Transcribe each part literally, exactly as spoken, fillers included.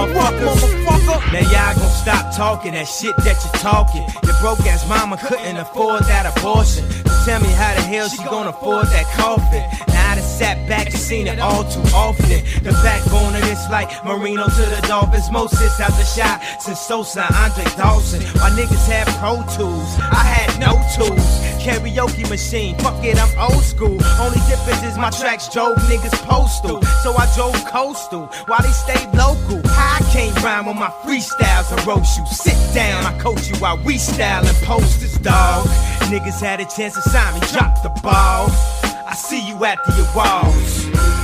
motherfucker. Now y'all gon' stop talking that shit that you're talking. Your broke ass mama couldn't afford that abortion. So tell me how the hell she gonna afford that coffin? Now I done sat back and seen it all too often. The backbone of this like Marino to the Dolphins. Moses out the shot since Sosa, Andre Dawson. My niggas had Pro Tools, I had no tools. Karaoke machine, fuck it, I'm old school. Only difference is my tracks drove niggas postal. So I drove coastal while they stayed local. I can't rhyme on my freestyles or roast you. Sit down, I coach you while we style and posters, dawg. Niggas had a chance to sign me, drop the ball. I see you after your walls.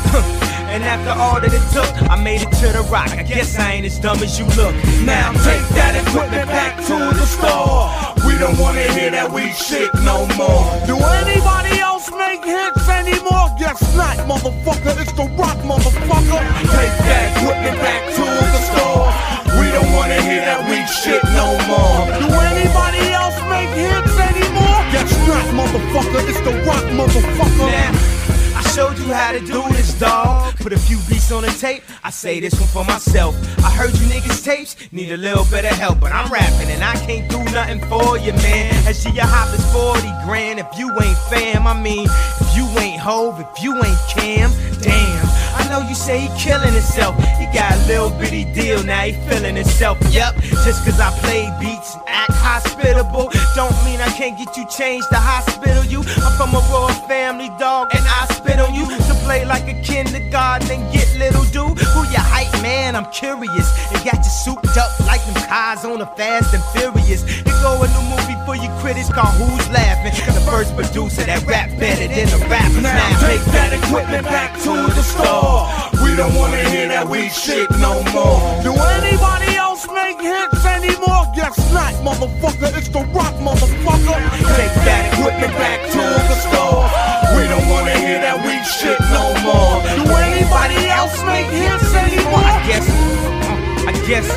And after all that it took, I made it to the rock. I guess I ain't as dumb as you look. Now take that equipment back to the store. We don't wanna hear that weak shit no more. Do anybody else make hits anymore? Guess not, motherfucker. It's the rock, motherfucker. Take that equipment back to the store. We don't wanna hear that weak shit no more. Do anybody else make hits anymore? Guess not, motherfucker. It's the rock, motherfucker. Now, I showed you how to do this, dawg. Put a few beats on the tape, I say this one for myself. I heard you niggas tapes, need a little bit of help. But I'm rapping and I can't do nothing for you, man. As your hop is forty grand if you ain't fam. I mean, if you ain't Hove, if you ain't Cam, damn. I know you say he killing himself. He got a little bitty deal, now he feeling himself. Yep, just cause I play beats and act hospitable don't mean I can't get you changed to hospital you. I'm from a royal family, dog, and I spit on you. To play like a kindergarten and get little dude. Who you hype, man? I'm curious. And got you souped up like them cars on the Fast and Furious. It go a new movie for you critics called Who's Laughing. The first producer that rap better than the rappers. Now, now take that equipment back to the store. We don't wanna hear that weak shit no more. Do anybody else make hits anymore? Guess not, motherfucker. It's the rock, motherfucker. Take that equipment back to the store. We don't wanna hear that weak shit no more. Do anybody else make hits anymore? I guess, uh, I guess,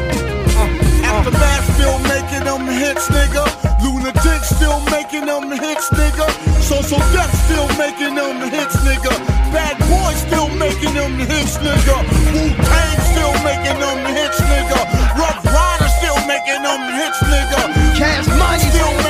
uh, Aftermath still making them hits, nigga. Lunatic still making them hits, nigga. Social Death still making them hits, nigga. Bad Boy still making them hits, nigga. Wu-Tang still making them hits, nigga. Rough Rider still making them hits, nigga. Cash Money still